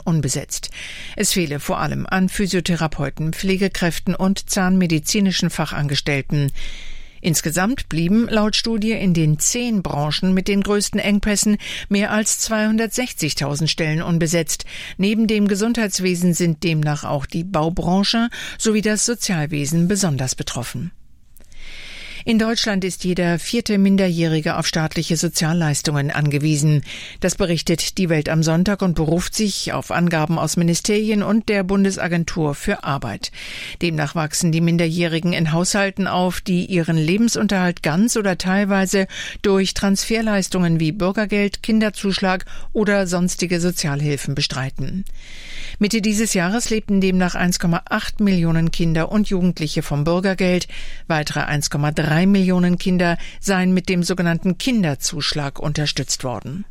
unbesetzt. Es fehle vor allem an Physiotherapeuten, Pflegekräften und zahnmedizinischen Fachangestellten. Insgesamt blieben laut Studie in den 10 Branchen mit den größten Engpässen mehr als 260.000 Stellen unbesetzt. Neben dem Gesundheitswesen sind demnach auch die Baubranche sowie das Sozialwesen besonders betroffen. In Deutschland ist jeder 4. Minderjährige auf staatliche Sozialleistungen angewiesen. Das berichtet Die Welt am Sonntag und beruft sich auf Angaben aus Ministerien und der Bundesagentur für Arbeit. Demnach wachsen die Minderjährigen in Haushalten auf, die ihren Lebensunterhalt ganz oder teilweise durch Transferleistungen wie Bürgergeld, Kinderzuschlag oder sonstige Sozialhilfen bestreiten. Mitte dieses Jahres lebten demnach 1,8 Millionen Kinder und Jugendliche vom Bürgergeld. Weitere 1,3 Millionen Kinder seien mit dem sogenannten Kinderzuschlag unterstützt worden.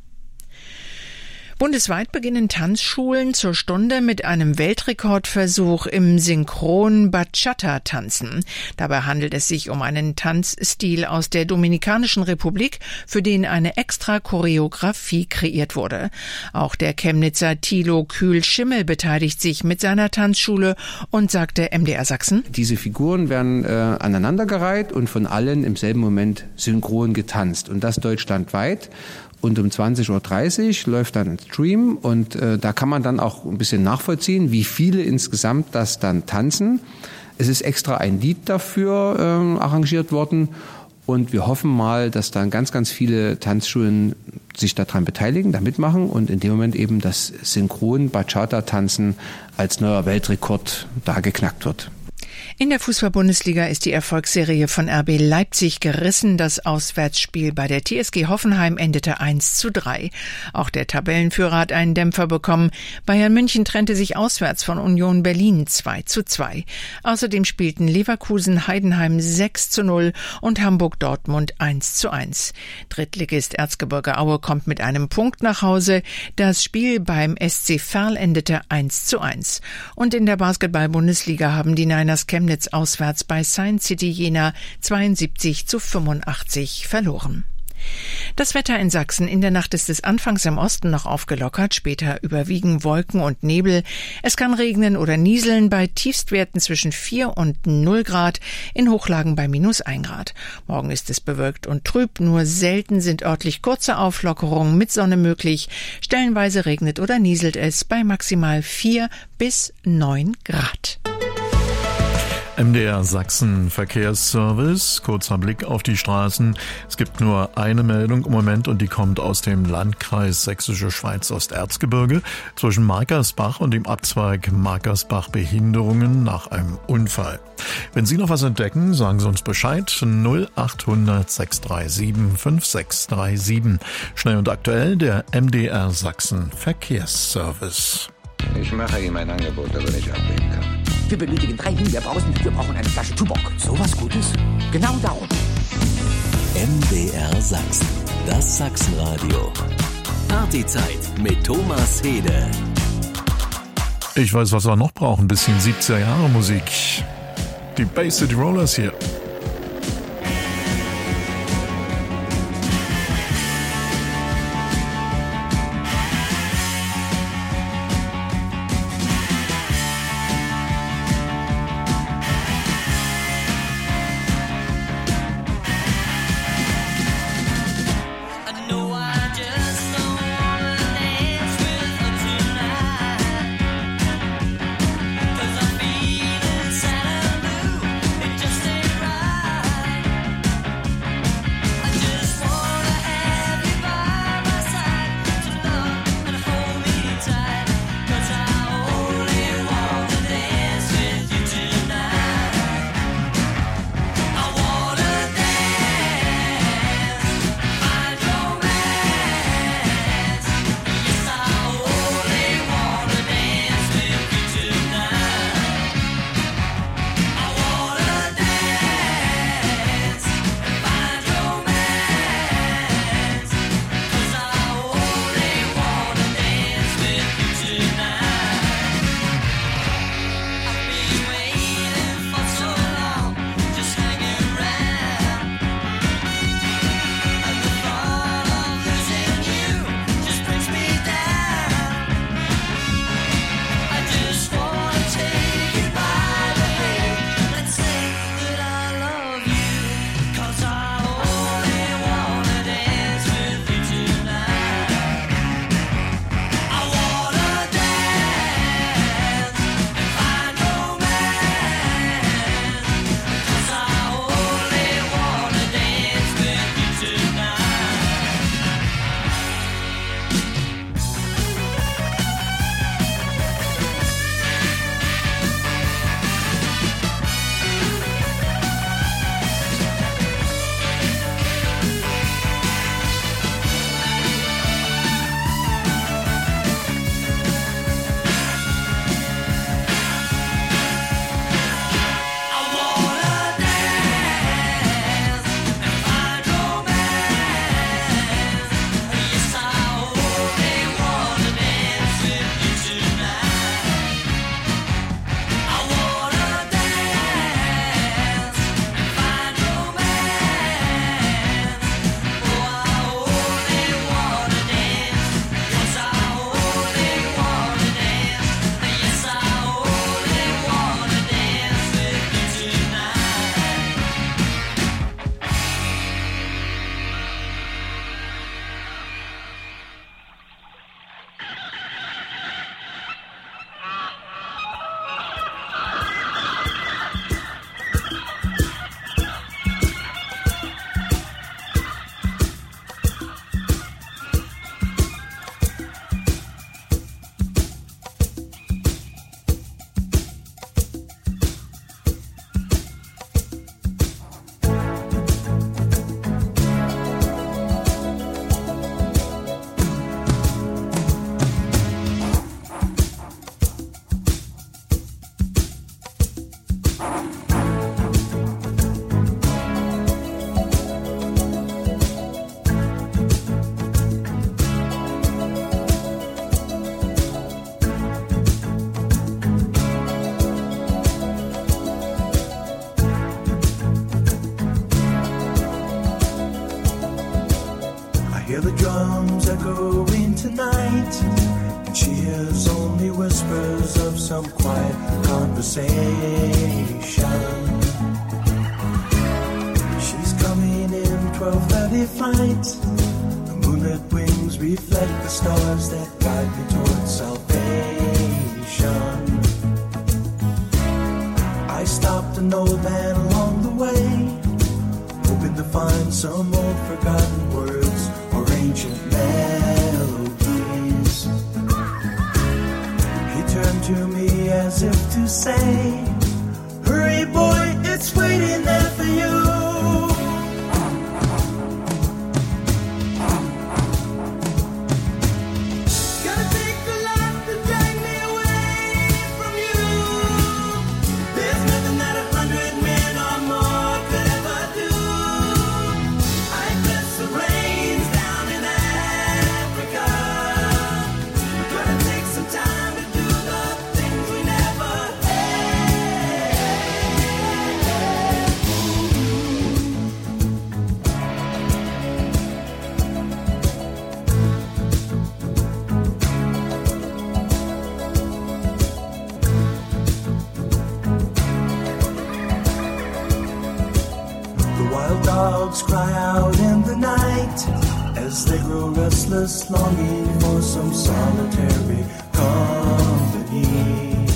Bundesweit beginnen Tanzschulen zur Stunde mit einem Weltrekordversuch im Synchron-Bachata-Tanzen. Dabei handelt es sich um einen Tanzstil aus der Dominikanischen Republik, für den eine extra Choreografie kreiert wurde. Auch der Chemnitzer Thilo Kühl-Schimmel beteiligt sich mit seiner Tanzschule und sagte MDR Sachsen: Diese Figuren werden aneinandergereiht und von allen im selben Moment synchron getanzt. Und das deutschlandweit. Und um 20.30 Uhr läuft dann ein Stream und da kann man dann auch ein bisschen nachvollziehen, wie viele insgesamt das dann tanzen. Es ist extra ein Lied dafür arrangiert worden und wir hoffen mal, dass dann ganz, ganz viele Tanzschulen sich daran beteiligen, da mitmachen und in dem Moment eben das Synchron-Bachata-Tanzen als neuer Weltrekord da geknackt wird. In der Fußball-Bundesliga ist die Erfolgsserie von RB Leipzig gerissen. Das Auswärtsspiel bei der TSG Hoffenheim endete 1:3. Auch der Tabellenführer hat einen Dämpfer bekommen. Bayern München trennte sich auswärts von Union Berlin 2:2. Außerdem spielten Leverkusen Heidenheim 6:0 und Hamburg Dortmund 1:1. Drittligist Erzgebirge Aue kommt mit einem Punkt nach Hause. Das Spiel beim SC Verl endete 1:1. Und in der Basketball-Bundesliga haben die Niners Chemnitz auswärts bei Science City Jena 72:85 verloren. Das Wetter in Sachsen: In der Nacht ist es anfangs im Osten noch aufgelockert, später überwiegen Wolken und Nebel. Es kann regnen oder nieseln bei Tiefstwerten zwischen 4 und 0 Grad, in Hochlagen bei -1 Grad. Morgen ist es bewölkt und trüb, nur selten sind örtlich kurze Auflockerungen mit Sonne möglich. Stellenweise regnet oder nieselt es bei maximal 4 bis 9 Grad. MDR Sachsen Verkehrsservice, kurzer Blick auf die Straßen. Es gibt nur eine Meldung im Moment und die kommt aus dem Landkreis Sächsische Schweiz Osterzgebirge. Zwischen Markersbach und dem Abzweig Markersbach Behinderungen nach einem Unfall. Wenn Sie noch was entdecken, sagen Sie uns Bescheid. 0800 637 5637. Schnell und aktuell der MDR Sachsen Verkehrsservice. Ich mache ihm ein Angebot, das er nicht ablehnen kann. Wir benötigen 3 Himbeerbrausen, wir brauchen eine Flasche Tuborg. So was Gutes? Genau darum. MDR Sachsen, das Sachsenradio. Partyzeit mit Thomas Hede. Ich weiß, was wir noch brauchen. Ein bisschen 70er Jahre Musik. Die Bay City Rollers hier. Just ain't right. only whispers of some quiet conversation. She's coming in 12:30 flight. The moonlit wings reflect the stars that guide me towards salvation. I stopped an old man along the way, hoping to find some old forgotten words or ancient melodies. He turned to me as if to say, hurry boy, it's waiting there for you. Dogs cry out in the night as they grow restless, longing for some solitary company.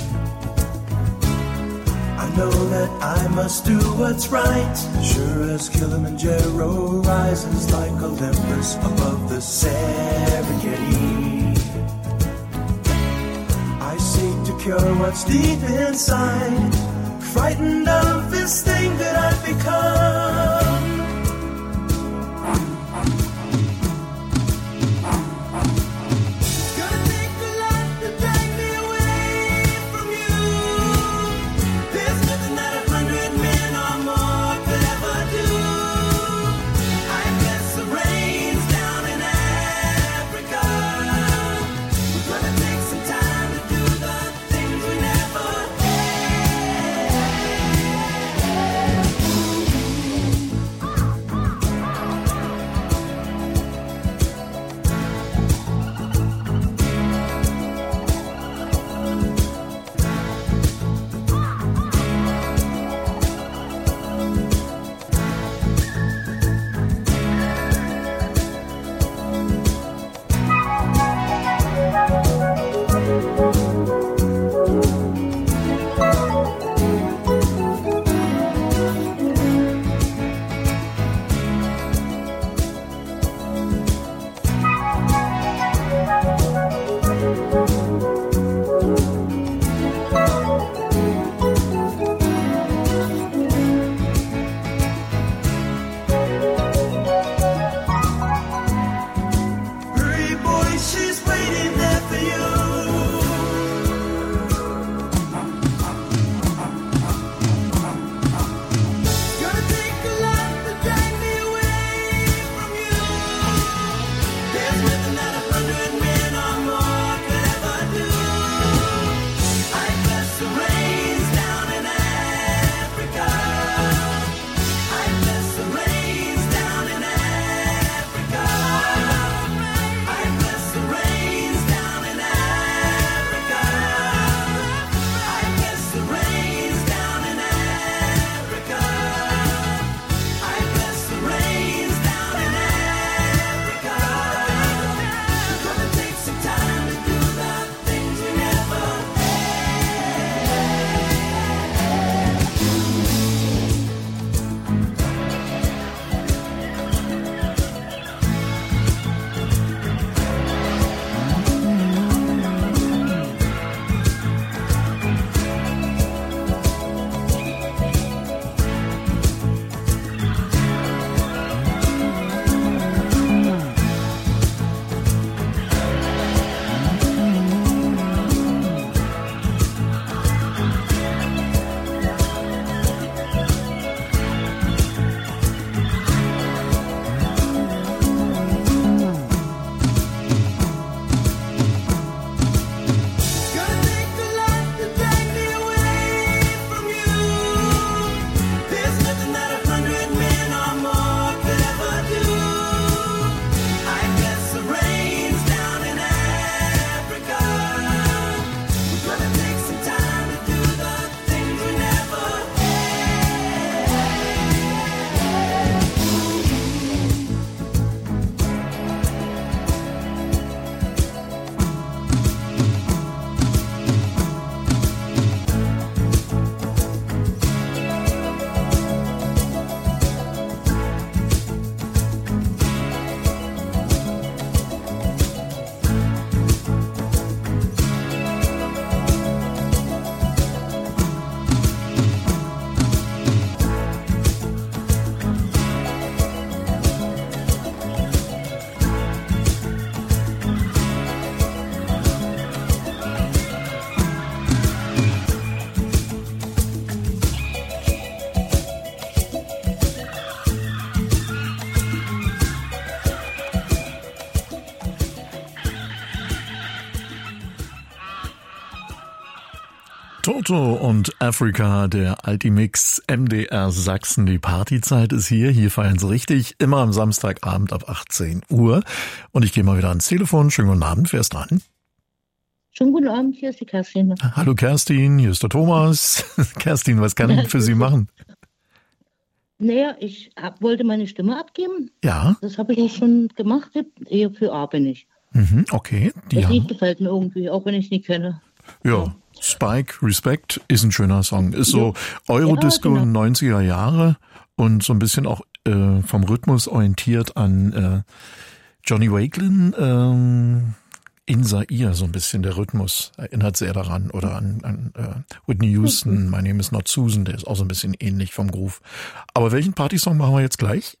I know that I must do what's right, sure as Kilimanjaro rises like Olympus above the Serengeti. I seek to cure what's deep inside, frightened of this thing that I've become. Toto und Africa, der Altimix MDR Sachsen. Die Partyzeit ist hier. Hier feiern sie richtig. Immer am Samstagabend ab 18 Uhr. Und ich gehe mal wieder ans Telefon. Schönen guten Abend. Wer ist dran? Schönen guten Abend. Hier ist die Kerstin. Hallo Kerstin. Hier ist der Thomas. Kerstin, was kann ich für Sie machen? Naja, ich wollte meine Stimme abgeben. Ja. Das habe ich auch schon gemacht. Ehe für A bin ich. Okay. Das Lied gefällt mir irgendwie, auch wenn ich es nicht kenne. Ja. Spike, Respect ist ein schöner Song. Ist so Eurodisco 90er Jahre und so ein bisschen auch vom Rhythmus orientiert an Johnny Wakelin, In Zaire, so ein bisschen der Rhythmus erinnert sehr daran. Oder an Whitney Houston, My Name is Not Susan, der ist auch so ein bisschen ähnlich vom Groove. Aber welchen Partysong machen wir jetzt gleich?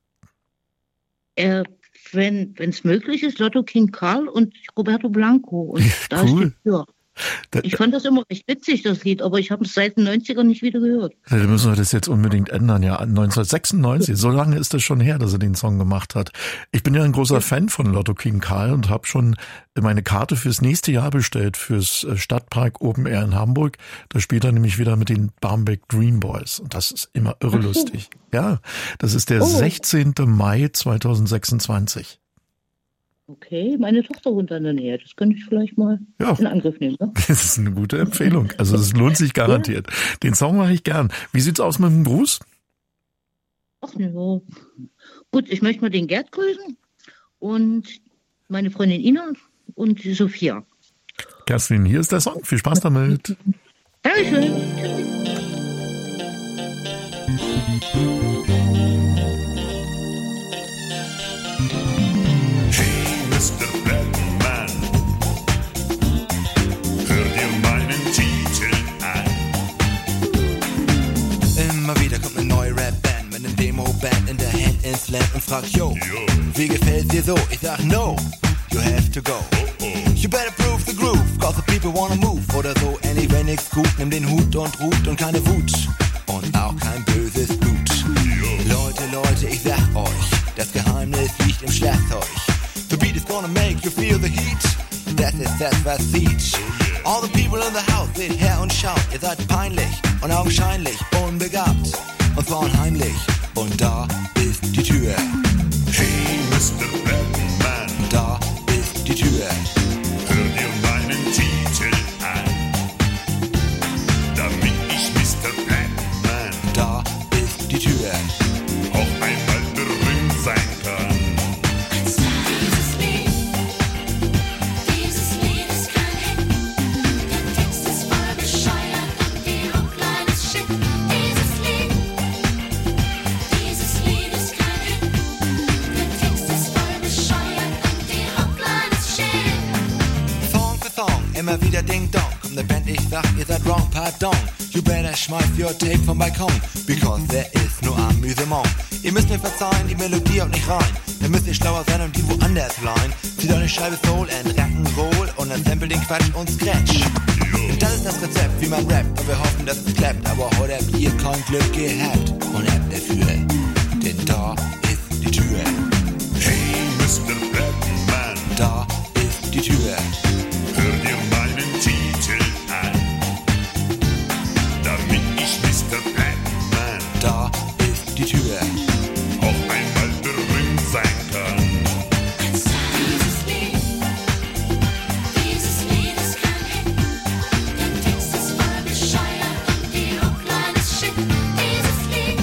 Wenn es möglich ist, Lotto King Karl und Roberto Blanco. Und da cool. ist die Tür. Ich fand das immer recht witzig, das Lied, aber ich habe es seit den 90ern nicht wieder gehört. Da müssen wir das jetzt unbedingt ändern, ja. 1996, so lange ist das schon her, dass er den Song gemacht hat. Ich bin ja ein großer Fan von Lotto King Karl und habe schon meine Karte fürs nächste Jahr bestellt, fürs Stadtpark Open Air in Hamburg. Da spielt er nämlich wieder mit den Barmbek Dream Boys und das ist immer irre lustig. Ja, das ist der 16. Mai 2026. Okay, meine Tochter wohnt in der Nähe. Das könnte ich vielleicht mal in Angriff nehmen. Ne? Das ist eine gute Empfehlung. Also es lohnt sich garantiert. Den Song mache ich gern. Wie sieht's aus mit dem Gruß? Ach ja. Gut, ich möchte mal den Gerd grüßen und meine Freundin Ina und die Sophia. Kerstin, hier ist der Song. Viel Spaß damit. Dankeschön. Mr. Batman, hör dir meinen Titel an. Immer wieder kommt eine neue Rap-Band mit einem Demo-Band in der Hand ins Land und fragt, yo, wie gefällt's dir so? Ich sag, no, you have to go. You better prove the groove, cause the people wanna move. Oder so, anyway, nix gut, nimm den Hut und Ruht und keine Wut. Und auch kein böses Blut. Leute, ich sag euch, das Geheimnis liegt im Schlagzeug. The beat is gonna make you feel the heat. Das ist das, was sieht. All the people in the house seht her und schaut. Ihr seid peinlich und augenscheinlich unbegabt. Und zwar unheimlich. Und da ist die Tür. Hey, Mr. Batman, da ist die Tür. Hör dir meinen Titel an. Damit ich Mr. Batman, da ist die Tür. Auch einmal berühmt sein kann. Immer wieder Ding-Dong, kommt ne Band, ich sag, ihr seid wrong, pardon. You better schmeiß your tape vom Balkon, because there is no Amüsement. Ihr müsst mir verzeihen, die Melodie haut nicht rein. Dann müsst ihr schlauer sein und die woanders leihen. Zieht eure Scheibe Soul and Rock'n'Roll und dann sample den Quatsch und Scratch. Und das ist das Rezept, wie man rappt, und wir hoffen, dass es klappt. Aber heute habt ihr kein Glück gehabt und habt dafür, denn da ist die Tür. Hey, Mr. Batman, da ist die Tür. Hör dir meinen Titel an, damit ich Mr. Batman, da ist die Tür, auch einmal berühmt sein kann. Dieses Lied ist kein Hit, der Text ist voll bescheuert und die Hookline ist shit. Dieses Lied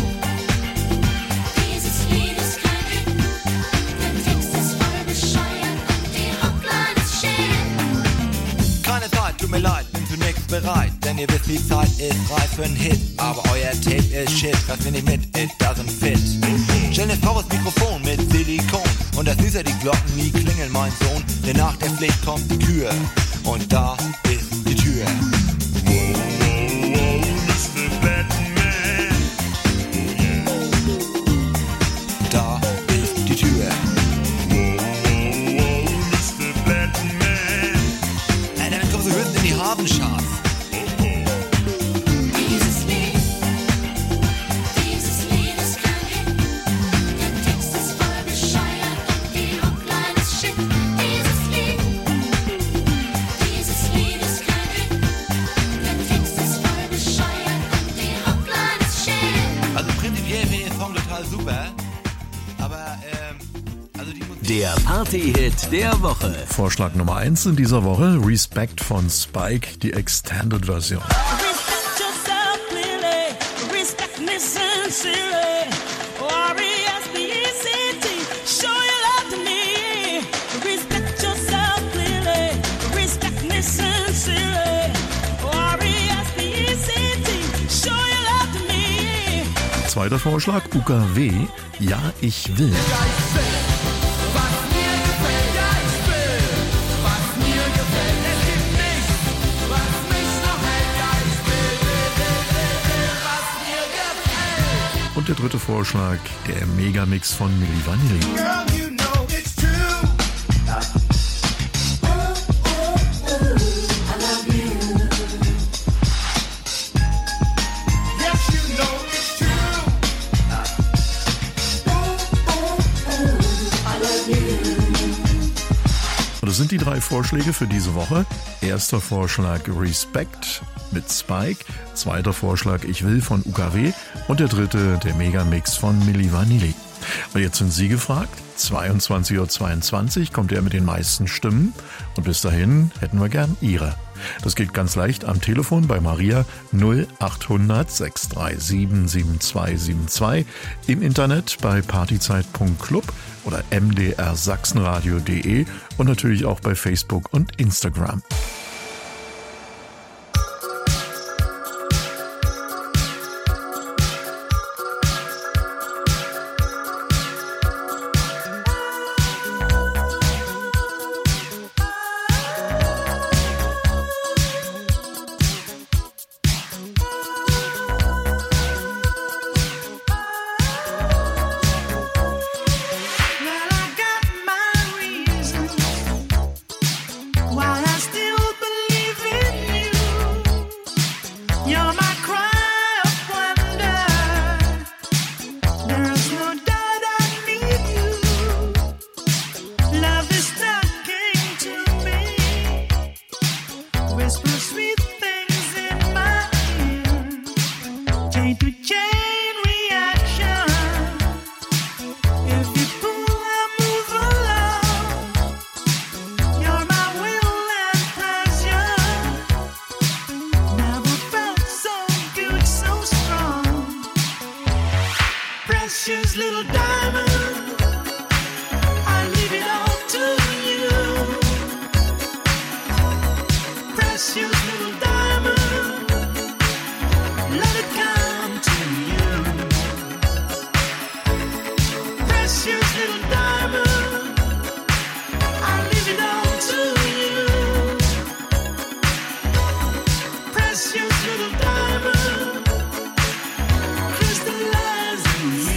ist kein Hit, der Text ist voll bescheuert und die Hookline ist shit. Keine Zeit, tut mir leid, bin für nix bereit, denn ihr wisst, die Zeit ist reif für einen Hit. Aber euer Tape ist shit, was will ich mit? It doesn't fit. Stell ne Frau das Mikrofon mit Silikon und das süßer die Glocken nie klingeln, mein Sohn. Denn nach der Pflicht kommt die Kür und da ist die Tür. Wow, Mr. Batman, da ist die Tür. Wow, Mr. Batman, Damit kommst du höchstens in die Hafencharts. Dieses Lied ist kein Hit, der Text ist voll bescheuert und die Hookline ist shit. Dieses Lied ist kein Hit, der Text ist voll Der Party-Hit der Woche. Vorschlag Nummer 1 in dieser Woche, Respect von Spike, die Extended-Version. Respect yourself clearly. Respect me sincerely. R-E-S-P-E-C-T. Show your love to me. Respect yourself clearly. Respect me sincerely. R-E-S-P-E-C-T. Show your love to me. Zweiter Vorschlag, UKW, Ja, ich will. Und der dritte Vorschlag, der Megamix von Milli Vanilli. Und das sind die 3 Vorschläge für diese Woche. Erster Vorschlag Respect mit Spike, zweiter Vorschlag Ich will von UKW und der dritte der Megamix von Milli Vanilli. Und jetzt sind Sie gefragt. 22:22 Uhr kommt er mit den meisten Stimmen und bis dahin hätten wir gern Ihre. Das geht ganz leicht am Telefon bei Maria 0800 637 7272, im Internet bei partyzeit.club oder mdrsachsenradio.de und natürlich auch bei Facebook und Instagram. Precious little diamond, I leave it all to you. Precious little diamond, let it come to you. Precious little diamond, I leave it all to you. Precious little diamond, crystallize in you.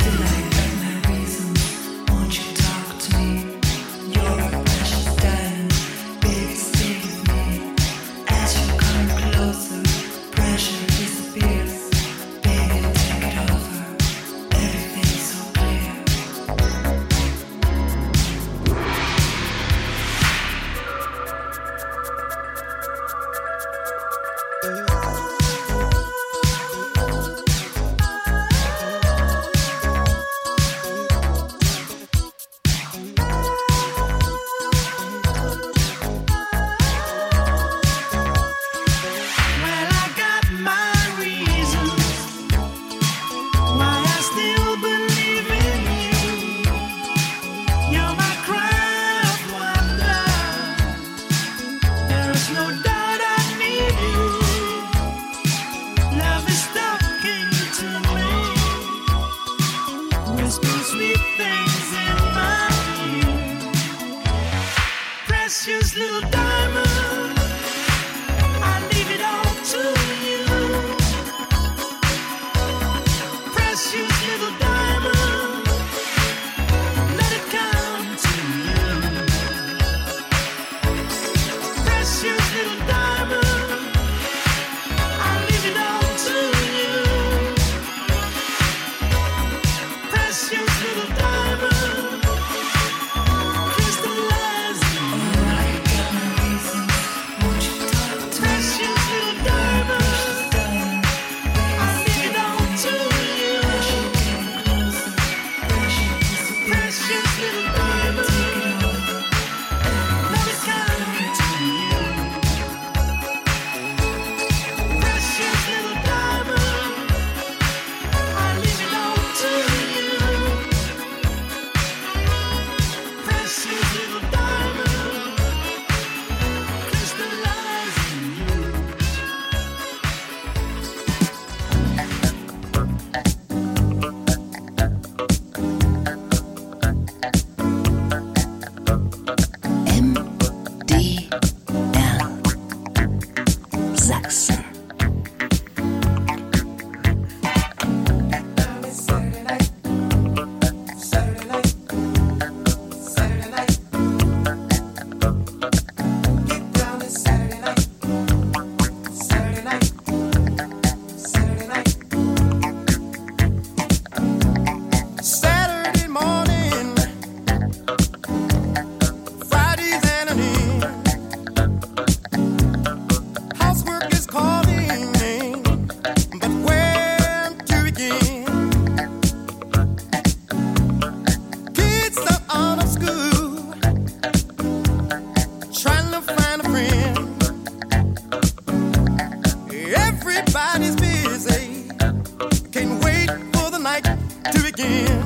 Everybody's busy. Can't wait for the night to begin.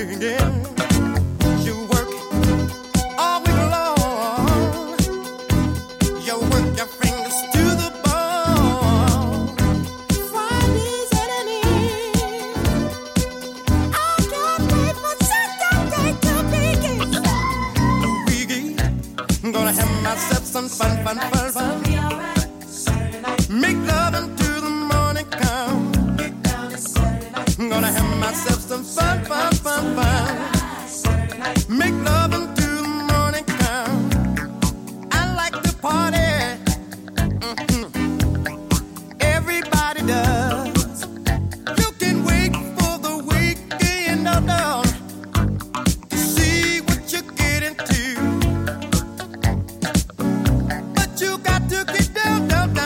You work all week long. You work your fingers to the bone. Friday's at an end. I can't wait for Saturday to begin. I'm gonna have myself some fun. Make love until the morning come. I'm gonna have myself some fun. Make love until the morning come. I like to party. Everybody does. You can wait for the weekend to see what you get into. But you got to get down.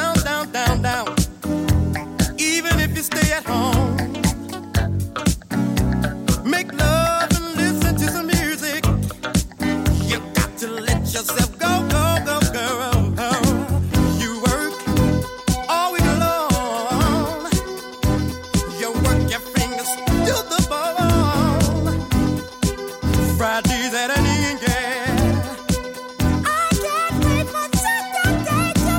Even if you stay at home. Make love and listen to some music. You got to let yourself go. You work all week long. You work your fingers to the bone. Friday's at an end, yeah. I can't wait for Saturday to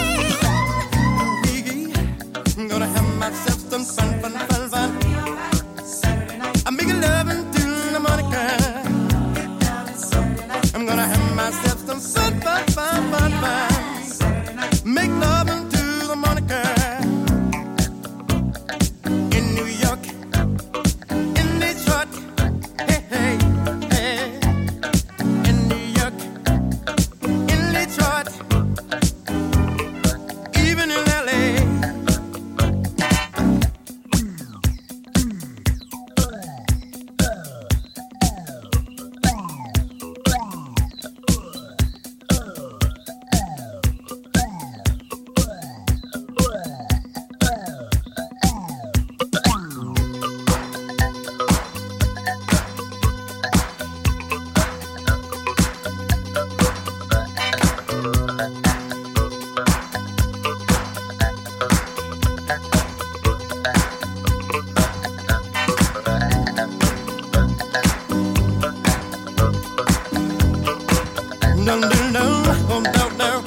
begin. I'm gonna have myself some fun. I'm making love until the morning comes. I'm gonna have myself some fun. Make love until the morning comes. In New York, in Detroit, hey. In New York, in Detroit, even in LA. No.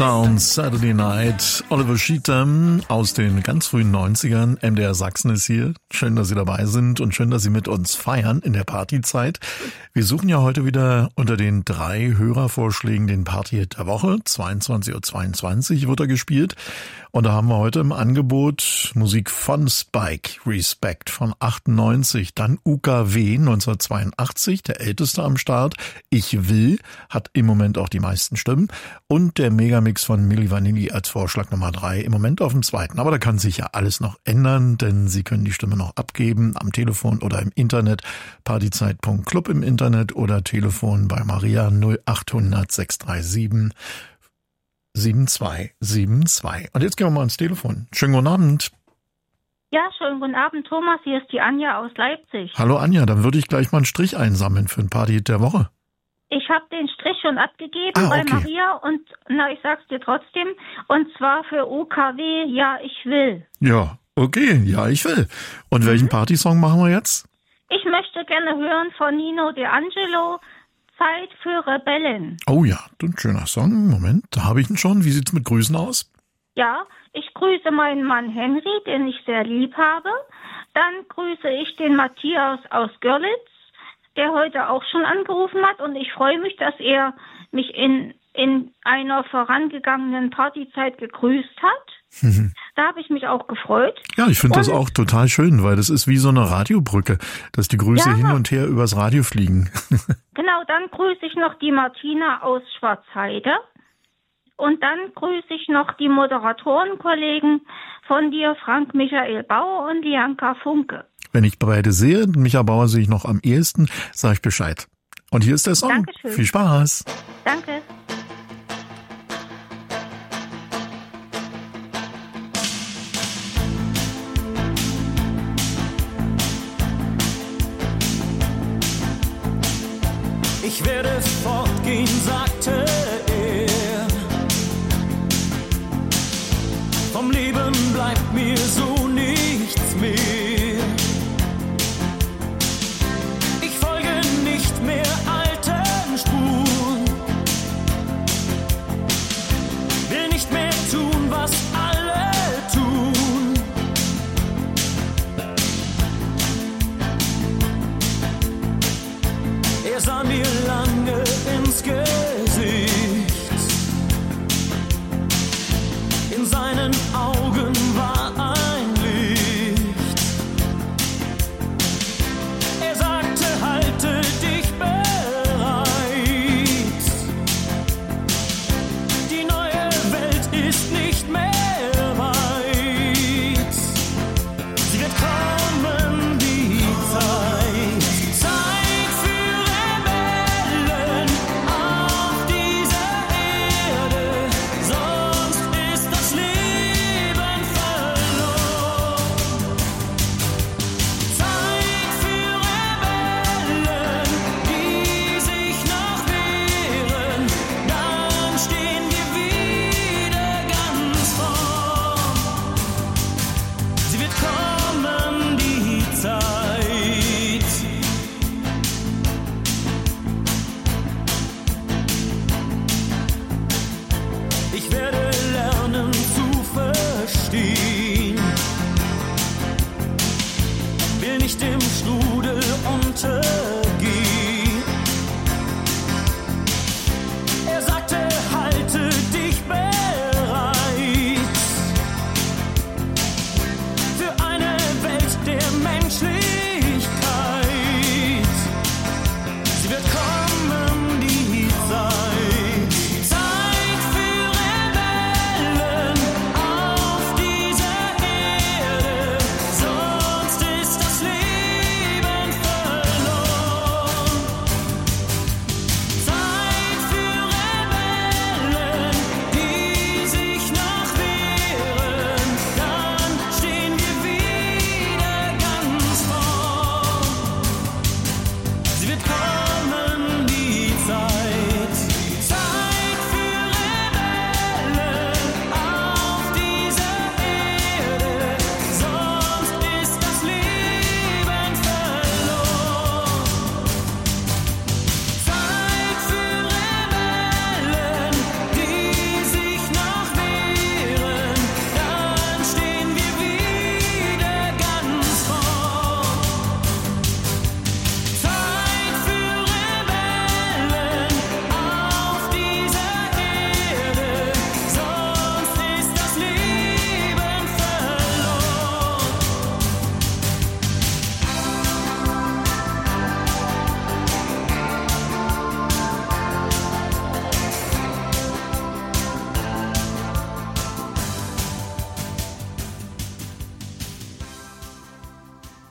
Motown Saturday Night. Oliver Cheatham aus den ganz frühen 90ern. MDR Sachsen ist hier. Schön, dass Sie dabei sind und schön, dass Sie mit uns feiern in der Partyzeit. Wir suchen ja heute wieder unter den 3 Hörervorschlägen den Partyhit der Woche. 22:22 Uhr wird er gespielt. Und da haben wir heute im Angebot Musik von Spike, Respect von 98, dann UKW 1982, der älteste am Start. Ich will, hat im Moment auch die meisten Stimmen. Und der Megamix von Milli Vanilli als Vorschlag Nummer 3, im Moment auf dem 2. Aber da kann sich ja alles noch ändern, denn Sie können die Stimme noch abgeben am Telefon oder im Internet, partyzeit.club im Internet oder Telefon bei Maria 0800 637 7272. Und jetzt gehen wir mal ans Telefon. Schönen guten Abend. Ja, schönen guten Abend, Thomas. Hier ist die Anja aus Leipzig. Hallo Anja, dann würde ich gleich mal einen Strich einsammeln für ein Partyhit der Woche. Ich habe den Strich schon abgegeben bei Maria und ich sag's dir trotzdem. Und zwar für UKW, ja, ich will. Ja, okay, ja, ich will. Und welchen Partysong machen wir jetzt? Ich möchte gerne hören von Nino D'Angelo, Zeit für Rebellen. Oh ja, ein schöner Song. Moment, da habe ich ihn schon. Wie sieht's mit Grüßen aus? Ja, ich grüße meinen Mann Henry, den ich sehr lieb habe. Dann grüße ich den Matthias aus Görlitz, der heute auch schon angerufen hat. Und ich freue mich, dass er mich in einer vorangegangenen Partyzeit gegrüßt hat. Da habe ich mich auch gefreut. Ja, ich finde das auch total schön, weil das ist wie so eine Radiobrücke, dass die Grüße hin und her übers Radio fliegen. Genau, dann grüße ich noch die Martina aus Schwarzheide. Und dann grüße ich noch die Moderatorenkollegen von dir, Frank Michael Bauer und Lianka Funke. Wenn ich beide sehe, Micha Bauer sehe ich noch am ehesten, sage ich Bescheid. Und hier ist der Song. Dankeschön. Viel Spaß. Danke. Ich werde fortgehen, sagte er. Vom Leben bleibt mir so nichts mehr. Ich folge nicht mehr alten Spuren. Will nicht mehr tun, was alle tun. Er sah mir lange ins Gesicht. In seinen Augen war ein Licht. Er sagte, halte dich bereit. Die neue Welt ist nicht mehr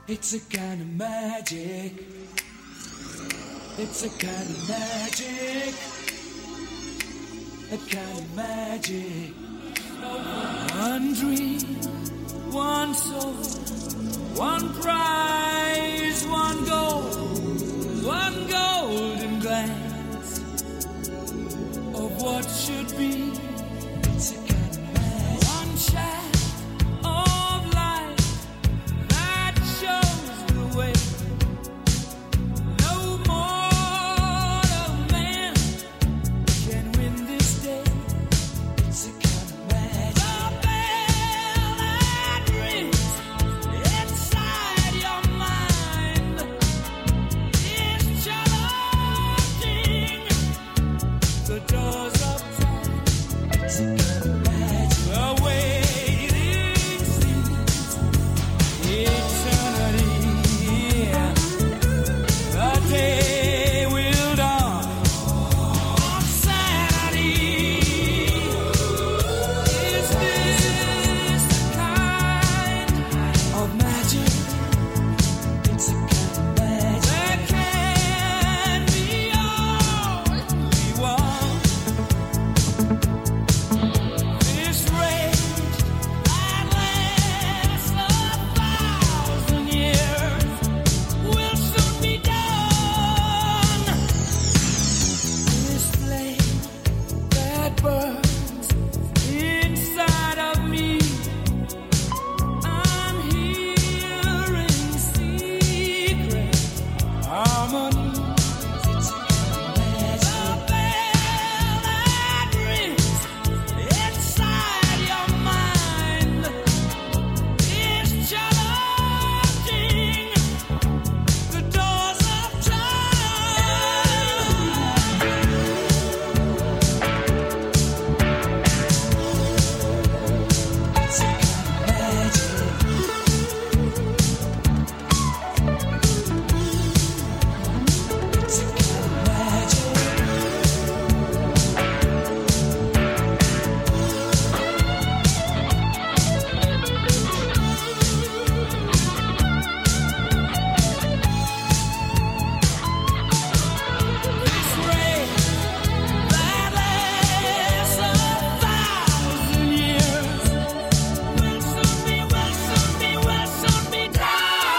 It's a kind of magic. It's a kind of magic. A kind of magic. One dream, one soul, one prize, one golden glance of what should be. It's a kind of magic. One shaft of light that shows the way. No mortal man can win this day. It's a kind of magic. The bell that rings inside your mind is challenging the doors of time. It's a kind of magic. The waiting seems eternity. The day will dawn on Saturday. Is this the kind of magic? It's a kind of magic. There can be only one. This rage that lasts 1,000 years will soon be done. This flame that burns inside of me, I'm hearing secret harmonies. It's a kind of magic. The bell that rings inside your mind is challenging the doors of It's a kind of magic. It's a kind of magic. This rain that lasts 1,000 years will soon be done.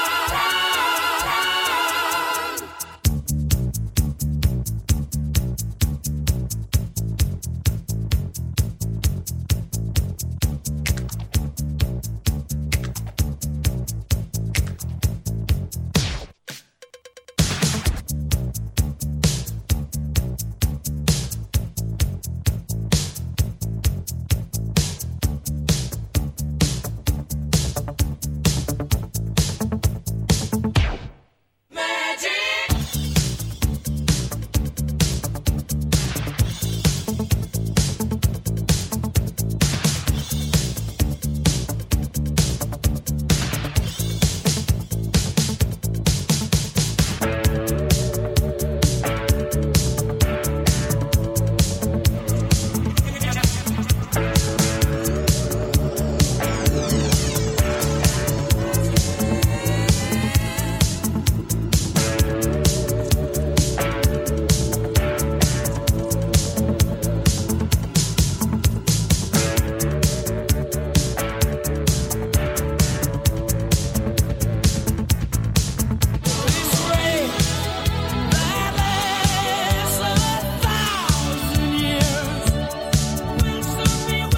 This rain that lasts 1,000 years will soon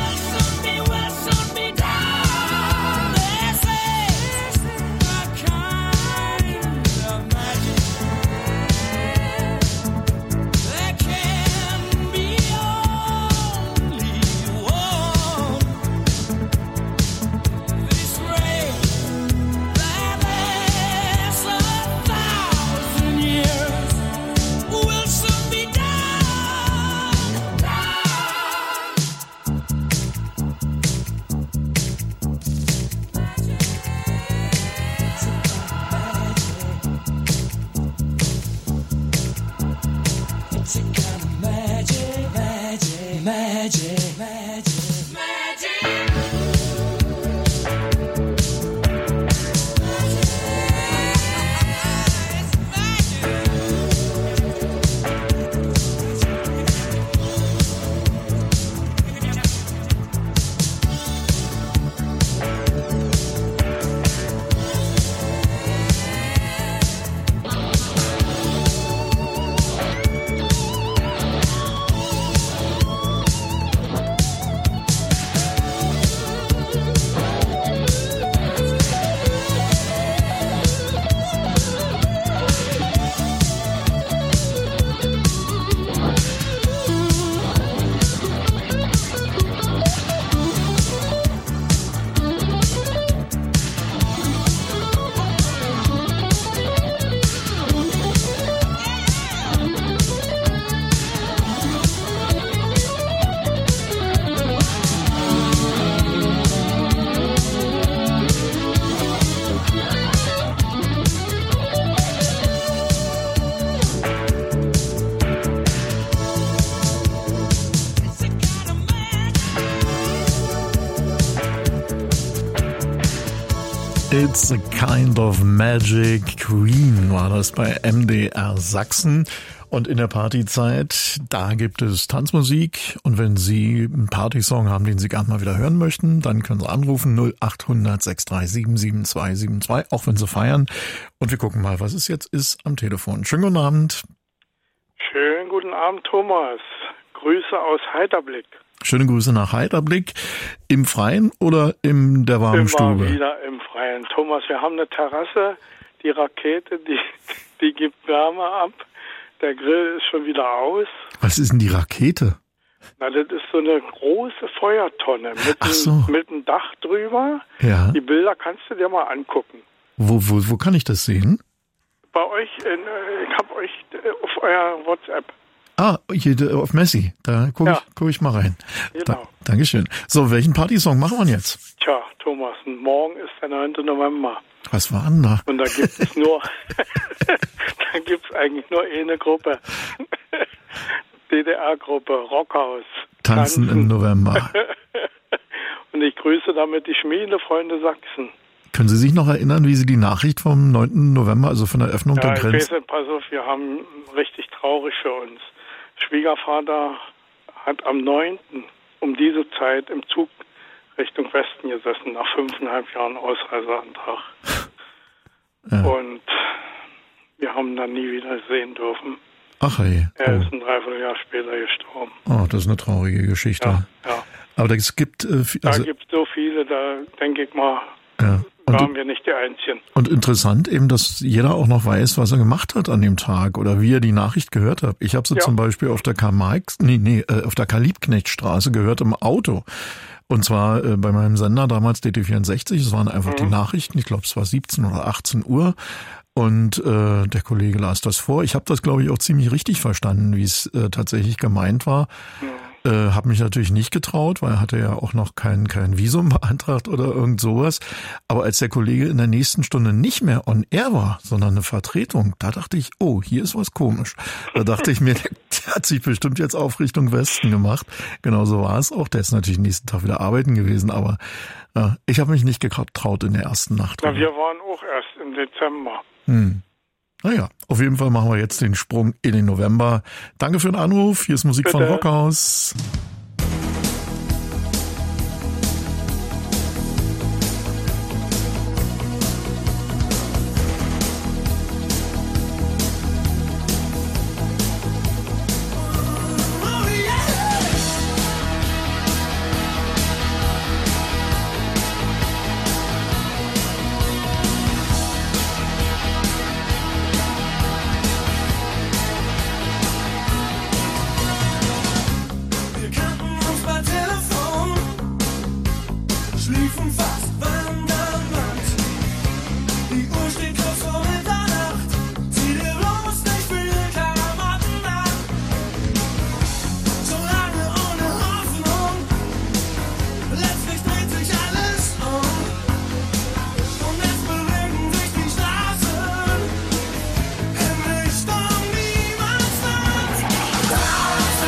be done. This is a kind of magic. There can be only one. This rain that lasts 1,000 years will soon be done. It's a kind of magic, magic, magic, magic, magic. It's a kind of magic. Queen war das bei MDR Sachsen. Und in der Partyzeit, da gibt es Tanzmusik. Und wenn Sie einen Partysong haben, den Sie gerne mal wieder hören möchten, dann können Sie anrufen 0800 637 7272, auch wenn Sie feiern. Und wir gucken mal, was es jetzt ist am Telefon. Schönen guten Abend. Schönen guten Abend, Thomas. Grüße aus Heiderblick. Schöne Grüße nach Heiderblick. Im Freien oder in der warmen Stube? Immer wieder im Freien. Thomas, wir haben eine Terrasse. Die Rakete, die gibt Wärme ab. Der Grill ist schon wieder aus. Was ist denn die Rakete? Na, das ist so eine große Feuertonne mit einem Dach drüber. Ja. Die Bilder kannst du dir mal angucken. Wo kann ich das sehen? Bei euch, ich habe euch auf euer WhatsApp. Ah, hier auf Messi. Da guck ich mal rein. Genau. Dankeschön. So, welchen Partysong machen wir jetzt? Tja, Thomas, morgen ist der 9. November. Was war denn da? Und da gibt es eigentlich nur eine Gruppe. DDR-Gruppe, Rockhaus. Tanzen im November. Und ich grüße damit die Schmiedefreunde Sachsen. Können Sie sich noch erinnern, wie Sie die Nachricht vom 9. November, also von der Öffnung der Grenze... Ja, ich weiß nicht, pass auf, wir haben richtig traurig für uns. Schwiegervater hat am 9. um diese Zeit im Zug Richtung Westen gesessen, nach 5,5 Jahren Ausreiseantrag. Ja. Und wir haben ihn dann nie wieder sehen dürfen. Ach hey. Er ist ein Dreivierteljahr später gestorben. Oh, das ist eine traurige Geschichte. Ja. Aber es gibt... da gibt es so viele, da denke ich mal... waren wir nicht die Einzigen. Und interessant eben, dass jeder auch noch weiß, was er gemacht hat an dem Tag oder wie er die Nachricht gehört hat. Ich habe sie zum Beispiel auf der auf der Karl-Liebknecht-Straße gehört im Auto. Und zwar bei meinem Sender damals DT64. Es waren einfach die Nachrichten. Ich glaube, es war 17 oder 18 Uhr. Und der Kollege las das vor. Ich habe das, glaube ich, auch ziemlich richtig verstanden, wie es tatsächlich gemeint war. Habe mich natürlich nicht getraut, weil er hatte ja auch noch kein Visum beantragt oder irgend sowas. Aber als der Kollege in der nächsten Stunde nicht mehr on air war, sondern eine Vertretung, da dachte ich, oh, hier ist was komisch. Da dachte ich mir, der hat sich bestimmt jetzt auf Richtung Westen gemacht. Genauso war es auch. Der ist natürlich nächsten Tag wieder arbeiten gewesen, aber ich habe mich nicht getraut in der ersten Nacht. Na, wir waren auch erst im Dezember. Naja, auf jeden Fall machen wir jetzt den Sprung in den November. Danke für den Anruf. Hier ist Musik von Rockhaus.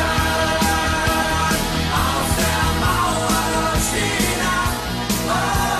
Oh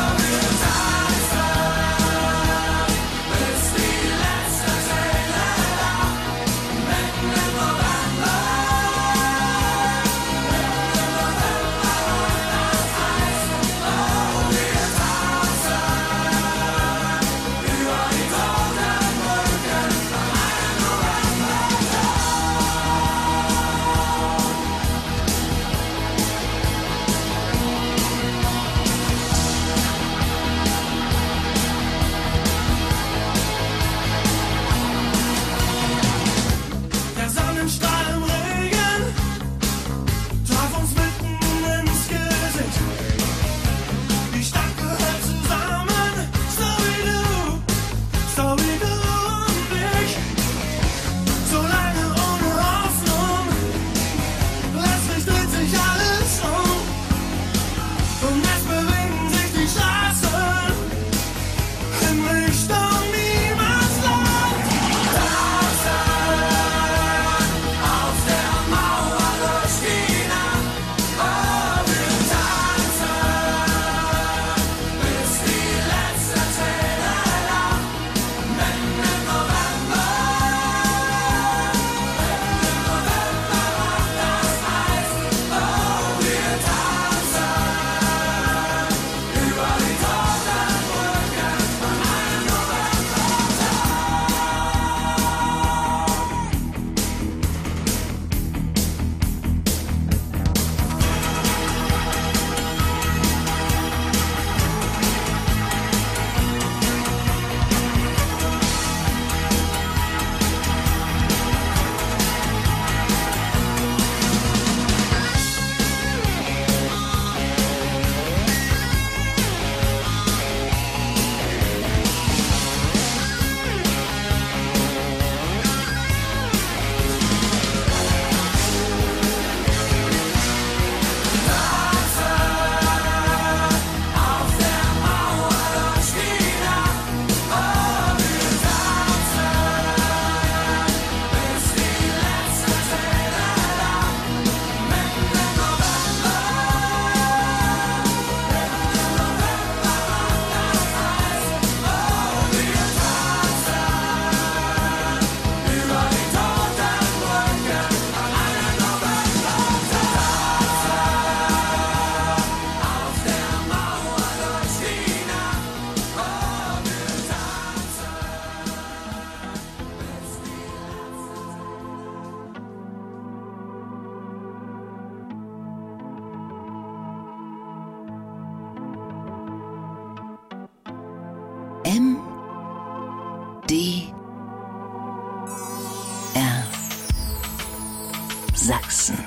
Sachsen.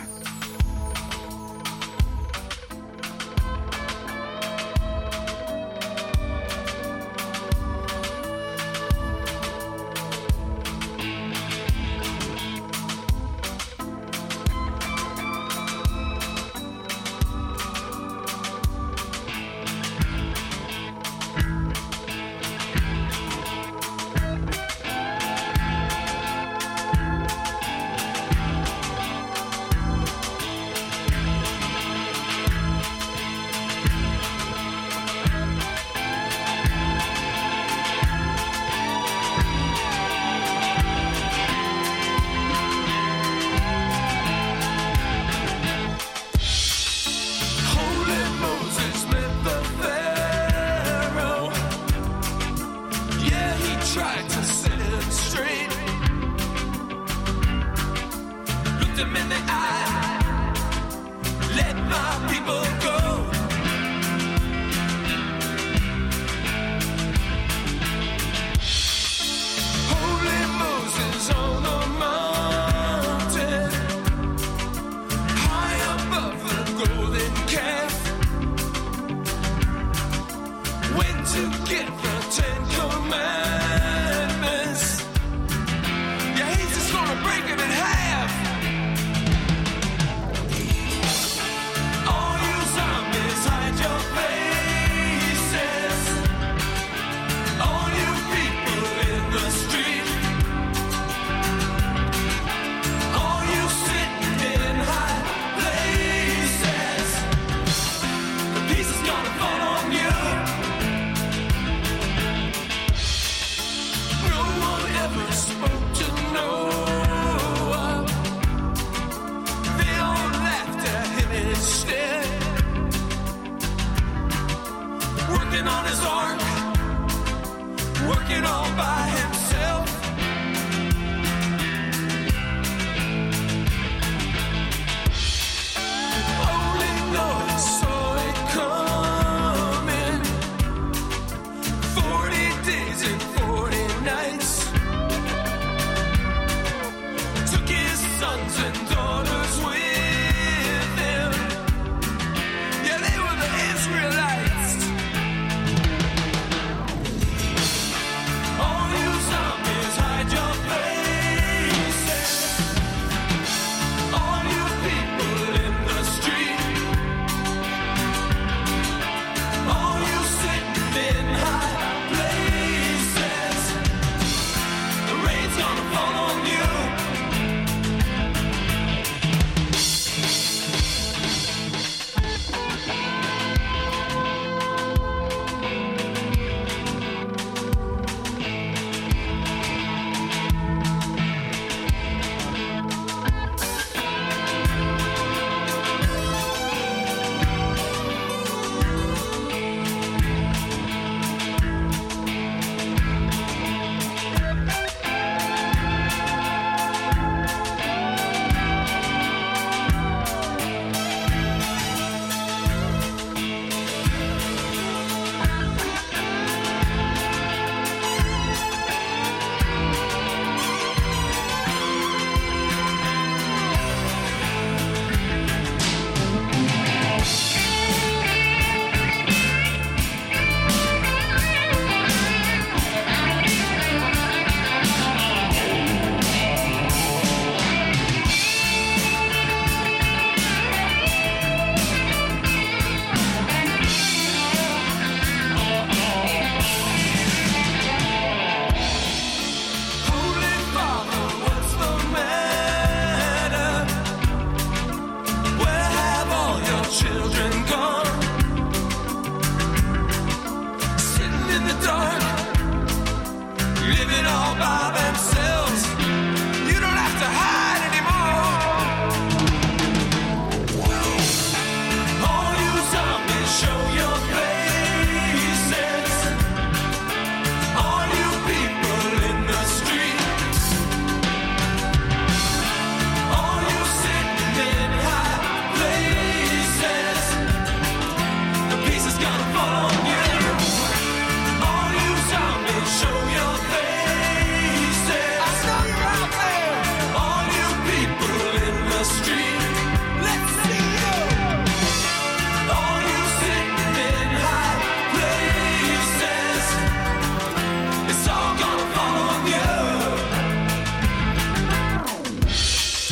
All you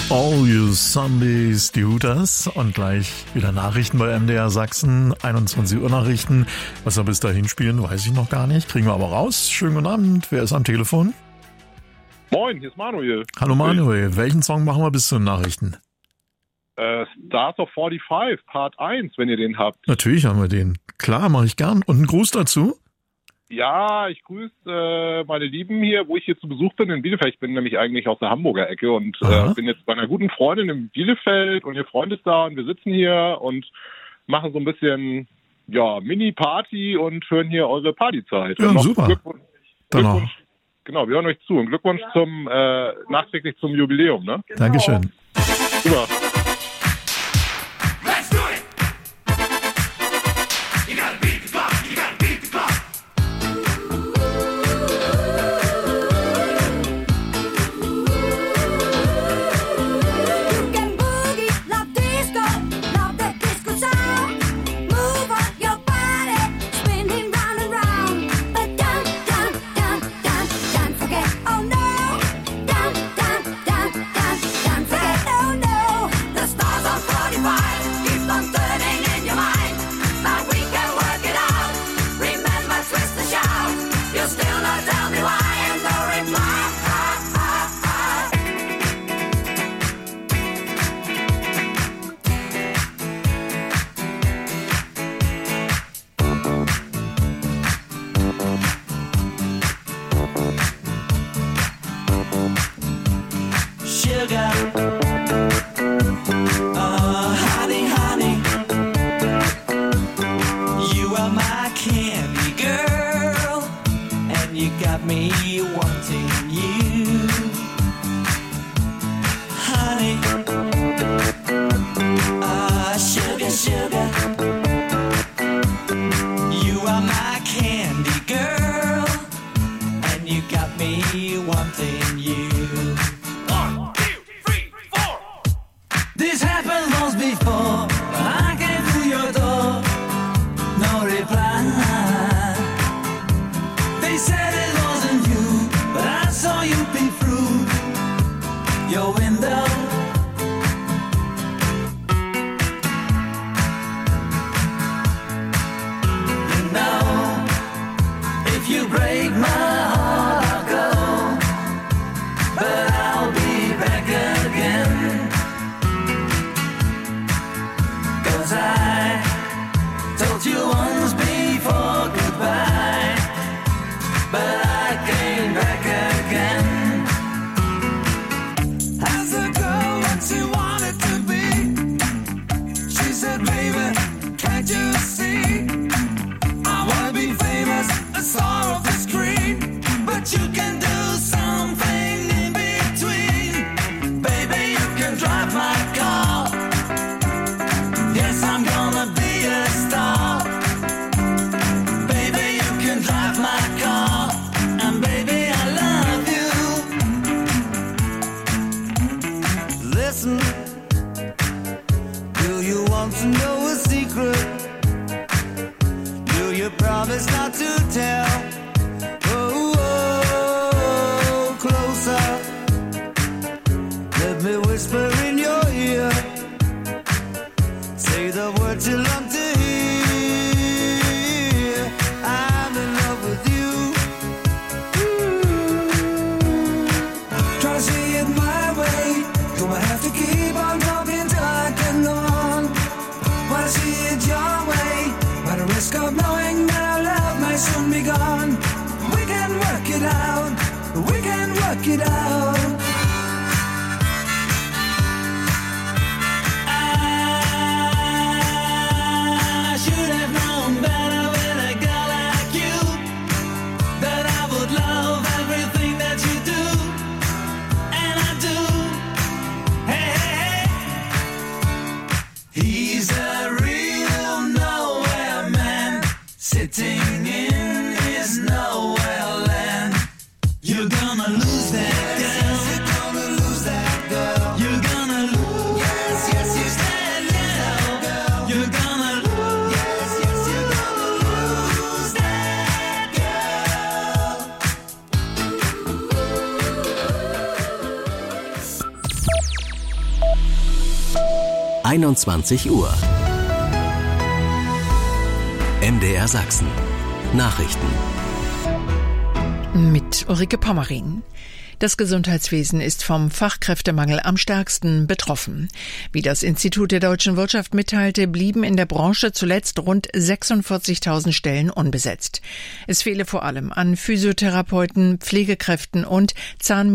All you Zombies, die Hooters. Und gleich wieder Nachrichten bei MDR Sachsen. 21 Uhr Nachrichten. Was wir bis dahin spielen, weiß ich noch gar nicht. Kriegen wir aber raus. Schönen guten Abend. Wer ist am Telefon? Moin, hier ist Manuel. Hallo Manuel. Welchen Song machen wir bis zu den Nachrichten? Stars of 45, Part 1, wenn ihr den habt. Natürlich haben wir den. Klar, mache ich gern. Und einen Gruß dazu? Ja, ich grüße meine Lieben hier, wo ich hier zu Besuch bin in Bielefeld. Ich bin nämlich eigentlich aus der Hamburger Ecke und bin jetzt bei einer guten Freundin in Bielefeld und ihr Freund ist da und wir sitzen hier und machen so ein bisschen Mini-Party und hören hier eure Partyzeit. Ja, super. Glückwunsch. Genau, wir hören euch zu und Glückwunsch nachträglich zum Jubiläum. Ne? Dankeschön. Super. 21 Uhr. MDR Sachsen. Nachrichten. Mit Ulrike Pommerin. Das Gesundheitswesen ist vom Fachkräftemangel am stärksten betroffen. Wie das Institut der deutschen Wirtschaft mitteilte, blieben in der Branche zuletzt rund 46.000 Stellen unbesetzt. Es fehle vor allem an Physiotherapeuten, Pflegekräften und